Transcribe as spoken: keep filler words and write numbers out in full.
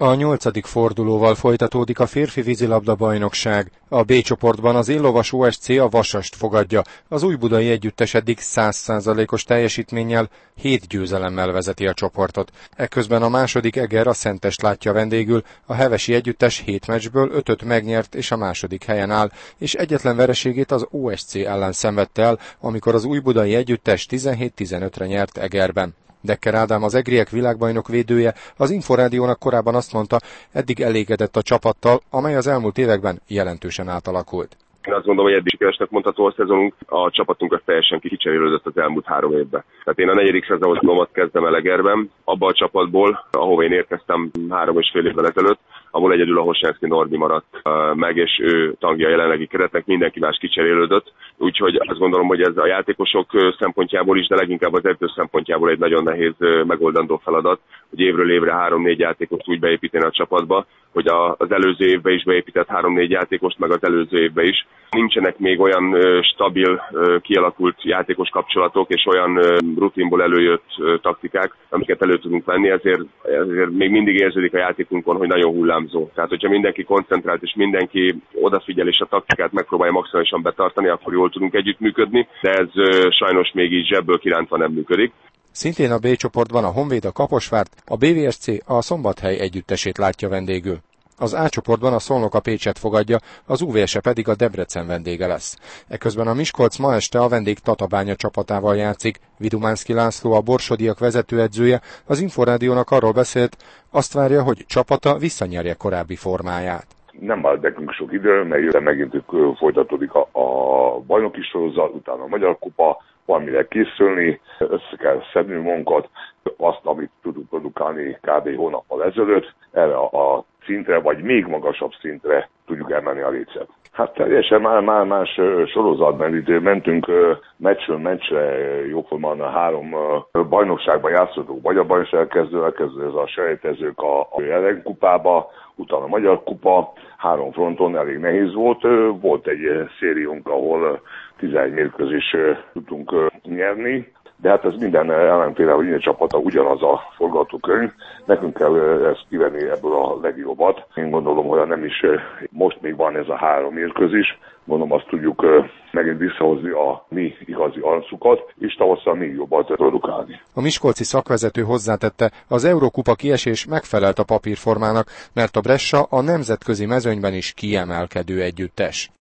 A nyolcadik fordulóval folytatódik a férfi vízilabda-bajnokság. A B csoportban az Illovas o es cé a Vasast fogadja. Az újbudai együttes eddig száz százalékos teljesítménnyel, hét győzelemmel vezeti a csoportot. Ekközben a második Eger a Szentest látja vendégül, a hevesi együttes hét meccsből ötöt megnyert és a második helyen áll, és egyetlen vereségét az o es cé ellen szenvedte el, amikor az újbudai együttes tizenhét tizenötre nyert Egerben. Dekker Ádám, az egriek világbajnok védője, az Inforádiónak korábban azt mondta, eddig elégedett a csapattal, amely az elmúlt években jelentősen átalakult. Én azt gondolom, hogy eddig sikeresnek mondható a szezonunk, a csapatunk az teljesen kicserélődött az elmúlt három évben. Tehát én a negyedik szezonomat kezdem el Egerben, abban a csapatból, ahova én érkeztem három és fél évvel ezelőtt, ahol egyedül a Hosnyánszky Norbi maradt uh, meg, és ő tagja a jelenlegi keretnek, mindenki más kicserélődött. Úgyhogy azt gondolom, hogy ez a játékosok szempontjából is, de leginkább az edző szempontjából egy nagyon nehéz uh, megoldandó feladat, hogy évről évre három-négy játékost úgy beépíteni a csapatba, hogy a, az előző évben is beépített három-négy játékost, meg az előző évben is. Nincsenek még olyan uh, stabil, uh, kialakult játékos kapcsolatok, és olyan uh, rutinból előjött uh, taktikák, amiket elő tudunk venni, ezért, ezért még mindig érződik a játékunkon, hogy nagyon hullámzó. Tehát, hogyha mindenki koncentrált, és mindenki odafigyel, és a taktikát megpróbálja maximálisan betartani, akkor jól tudunk együttműködni, de ez uh, sajnos még így zsebből kirántva nem működik. Szintén a B csoportban a Honvéd a Kaposvárt, a bé vé es cé a Szombathely együttesét látja vendégül. Az A csoportban a Szolnok a Pécset fogadja, az u vé es pedig a Debrecen vendége lesz. Ekközben a Miskolc ma este a vendég Tatabánya csapatával játszik. Vidumánszky László, a borsodiak vezetőedzője, az Inforádiónak arról beszélt, azt várja, hogy csapata visszanyerje korábbi formáját. Nem áll nekünk sok idő, mert megint folytatódik a, a bajnoki sorozat, utána a Magyar Kupa, valamire készülni, össze kell szedni magunkat, azt, amit tudunk produkálni kb. Hónappal ezelőtt, erre a szintre, vagy még magasabb szintre tudjuk emelni a lécet. Hát teljesen már, már más sorozatban itt mentünk meccsről meccsre, jóformán a három bajnokságban játszottunk, vagy a bajnokság kezdő, elkezdő ez a selejtezők a, a Jelen kupába, utána a Magyar Kupa, három fronton elég nehéz volt. Volt egy szériunk, ahol tizenegy mérkőzést tudtunk nyerni, de hát ez minden ellenféle, hogy minden csapata ugyanaz a forgatókönyv. Nekünk kell ezt kivenni ebből a legjobbat. Én gondolom, hogy nem is most még van ez a három mérkőzés. Gondolom, azt tudjuk megint visszahozni a mi igazi arcukat, és tavasszal még jobban produkálni. A miskolci szakvezető hozzátette, az Eurókupa kiesés megfelelt a papírformának, mert a Brescia a nemzetközi mezőnyben is kiemelkedő együttes.